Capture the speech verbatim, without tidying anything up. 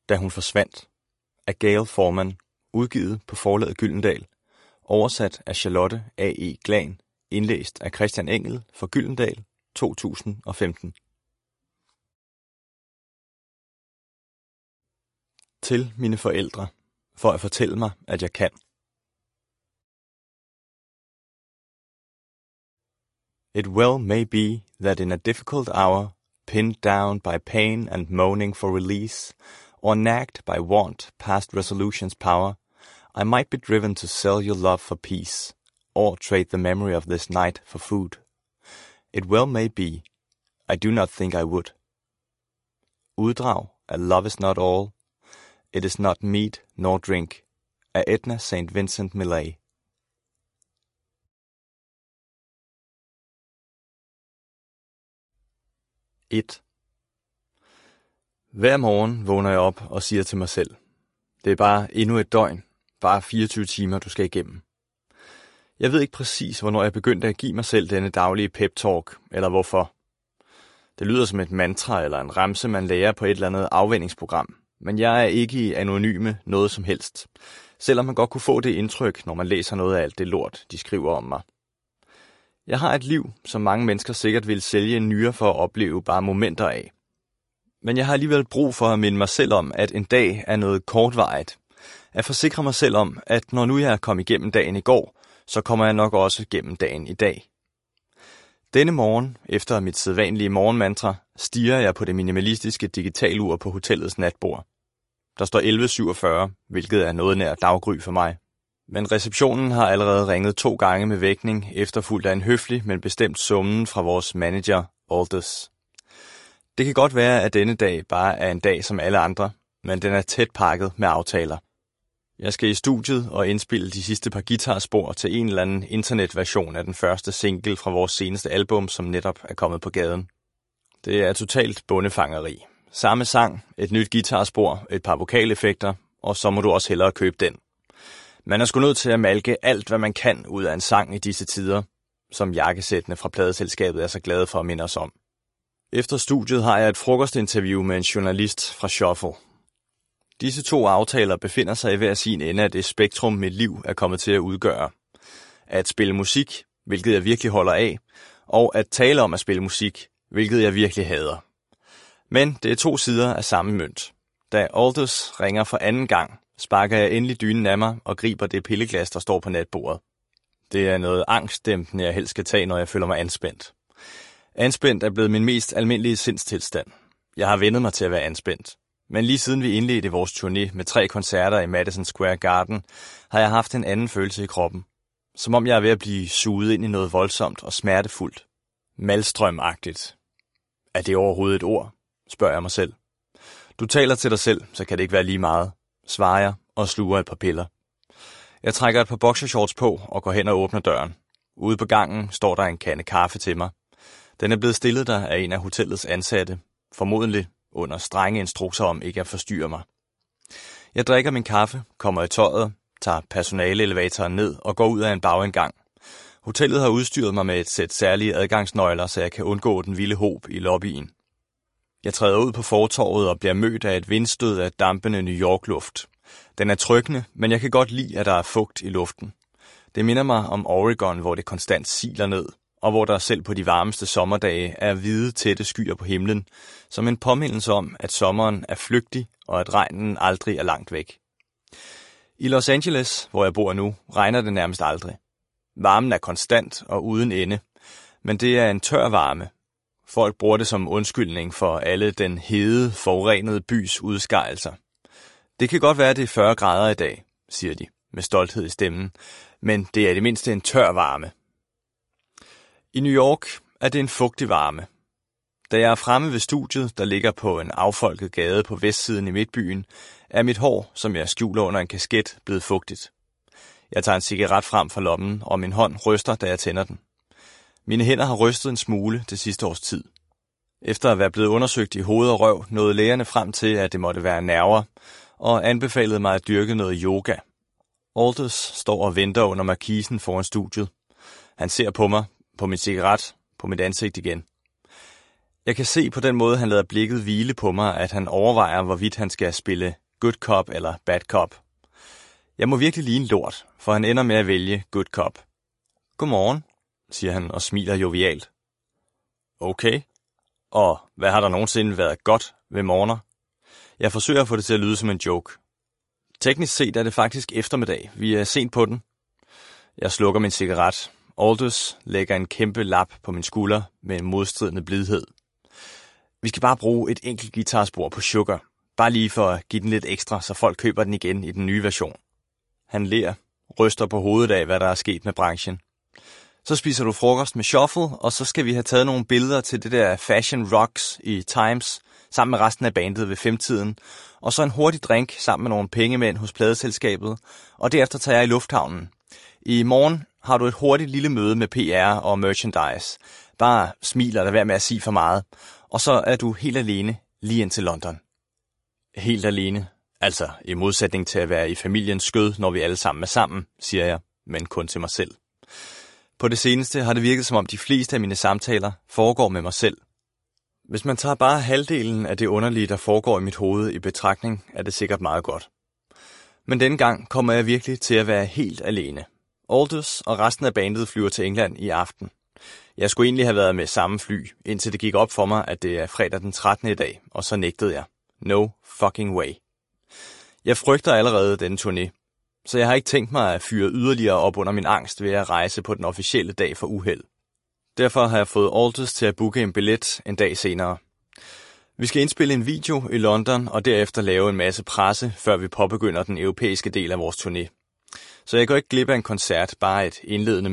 Da hun forsvandt af Gail Forman, udgivet på forlaget Gyldendal, oversat af Charlotte A E Glahn, indlæst af Christian Engel for Gyldendal to tusind og femten. Til mine forældre, for at fortælle mig, at jeg kan. It well may be that in a difficult hour, pinned down by pain and moaning for release, or nagged by want past resolution's power, I might be driven to sell your love for peace, or trade the memory of this night for food. It well may be. I do not think I would. Uddrag af Love is not all. It is not meat nor drink af Edna Saint Vincent Millay. et. Hver morgen vågner jeg op og siger til mig selv, det er bare endnu et døgn, bare fireogtyve timer, du skal igennem. Jeg ved ikke præcis, hvornår jeg begyndte at give mig selv denne daglige pep-talk, eller hvorfor. Det lyder som et mantra eller en remse, man lærer på et eller andet afvendingsprogram, men jeg er ikke i anonyme noget som helst, selvom man godt kunne få det indtryk, når man læser noget af alt det lort, de skriver om mig. Jeg har et liv, som mange mennesker sikkert vil sælge en nyre for at opleve bare momenter af. Men jeg har alligevel brug for at minde mig selv om, at en dag er noget kortvarigt. At forsikre mig selv om, at når nu jeg er kommet igennem dagen i går, så kommer jeg nok også igennem dagen i dag. Denne morgen, efter mit sædvanlige morgenmantra, stiger jeg på det minimalistiske digitalur på hotellets natbord. Der står elleve syvogfyrre, hvilket er noget nær daggry for mig. Men receptionen har allerede ringet to gange med vækning, efterfulgt af en høflig, men bestemt summen fra vores manager, Aldous. Det kan godt være, at denne dag bare er en dag som alle andre, men den er tæt pakket med aftaler. Jeg skal i studiet og indspille de sidste par guitarspor til en eller anden internetversion af den første single fra vores seneste album, som netop er kommet på gaden. Det er totalt bondefangeri. Samme sang, et nyt guitarspor, et par vokaleffekter, og så må du også hellere købe den. Man er sgu nødt til at malke alt, hvad man kan ud af en sang i disse tider, som jakkesættene fra pladeselskabet er så glade for at minde os om. Efter studiet har jeg et frokostinterview med en journalist fra Shuffle. Disse to aftaler befinder sig i hver sin ende af det spektrum, mit liv er kommet til at udgøre. At spille musik, hvilket jeg virkelig holder af, og at tale om at spille musik, hvilket jeg virkelig hader. Men det er to sider af samme mønt. Da Aldous ringer for anden gang, sparker jeg endelig dynen af mig og griber det pilleglas, der står på natbordet. Det er noget angstdæmpende, jeg helst skal tage, når jeg føler mig anspændt. Anspændt er blevet min mest almindelige sindstilstand. Jeg har vendet mig til at være anspændt. Men lige siden vi indledte vores turné med tre koncerter i Madison Square Garden, har jeg haft en anden følelse i kroppen. Som om jeg er ved at blive suget ind i noget voldsomt og smertefuldt. Malstrømagtigt. Er det overhovedet et ord? Spørger jeg mig selv. Du taler til dig selv, så kan det ikke være lige meget. Svarer jeg og sluger et par piller. Jeg trækker et par boxershorts på og går hen og åbner døren. Ude på gangen står der en kande kaffe til mig. Den er blevet stillet der af en af hotellets ansatte, formodentlig under strenge instrukser om ikke at forstyrre mig. Jeg drikker min kaffe, kommer i tøjet, tager personaleelevatoren ned og går ud af en bagindgang. Hotellet har udstyret mig med et sæt særlige adgangsnøgler, så jeg kan undgå den vilde hob i lobbyen. Jeg træder ud på fortorvet og bliver mødt af et vindstød af dampende New York-luft. Den er trykkende, men jeg kan godt lide, at der er fugt i luften. Det minder mig om Oregon, hvor det konstant siler ned, og hvor der selv på de varmeste sommerdage er hvide, tætte skyer på himlen, som en påmindelse om, at sommeren er flygtig, og at regnen aldrig er langt væk. I Los Angeles, hvor jeg bor nu, regner det nærmest aldrig. Varmen er konstant og uden ende, men det er en tør varme. Folk bruger det som undskyldning for alle den hede, forurenede bys udskejelser. Det kan godt være, at det er fyrre grader i dag, siger de, med stolthed i stemmen, men det er i det mindste en tør varme. I New York er det en fugtig varme. Da jeg er fremme ved studiet, der ligger på en affolket gade på vestsiden i midtbyen, er mit hår, som jeg skjuler under en kasket, blevet fugtigt. Jeg tager en cigaret frem fra lommen, og min hånd ryster, da jeg tænder den. Mine hænder har rystet en smule det sidste års tid. Efter at være blevet undersøgt i hoved og røv, nåede lægerne frem til, at det måtte være nerver, og anbefalede mig at dyrke noget yoga. Aldous står og venter under markisen foran studiet. Han ser på mig, på min cigaret, på mit ansigt igen. Jeg kan se på den måde, han lader blikket hvile på mig, at han overvejer, hvorvidt han skal spille good cop eller bad cop. Jeg må virkelig ligne lort, for han ender med at vælge good cop. Godmorgen, siger han og smiler jovialt. Okay. Og hvad har der nogensinde været godt ved morgener? Jeg forsøger at få det til at lyde som en joke. Teknisk set er det faktisk eftermiddag. Vi er sent på den. Jeg slukker min cigaret. Aldous lægger en kæmpe lap på min skulder med en modstridende blidhed. Vi skal bare bruge et enkelt guitarspor på Sugar. Bare lige for at give den lidt ekstra, så folk køber den igen i den nye version. Han ler, ryster på hovedet af, hvad der er sket med branchen. Så spiser du frokost med Shuffle, og så skal vi have taget nogle billeder til det der Fashion Rocks i Times, sammen med resten af bandet ved femtiden, og så en hurtig drink sammen med nogle pengemænd hos pladeselskabet, og derefter tager jeg i lufthavnen. I morgen har du et hurtigt lille møde med P R og merchandise. Bare smil og lad være med at sige for meget, og så er du helt alene lige ind til London. Helt alene? Altså i modsætning til at være i familiens skød, når vi alle sammen er sammen, siger jeg, men kun til mig selv. På det seneste har det virket som om de fleste af mine samtaler foregår med mig selv. Hvis man tager bare halvdelen af det underlige, der foregår i mit hoved i betragtning, er det sikkert meget godt. Men denne gang kommer jeg virkelig til at være helt alene. Aldous og resten af bandet flyver til England i aften. Jeg skulle egentlig have været med samme fly, indtil det gik op for mig, at det er fredag den trettende i dag, og så nægtede jeg. No fucking way. Jeg frygter allerede denne turné, så jeg har ikke tænkt mig at fyre yderligere op under min angst ved at rejse på den officielle dag for uheld. Derfor har jeg fået Aldous til at booke en billet en dag senere. Vi skal indspille en video i London og derefter lave en masse presse, før vi påbegynder den europæiske del af vores turné. Så jeg går ikke glip af en koncert, bare et indledende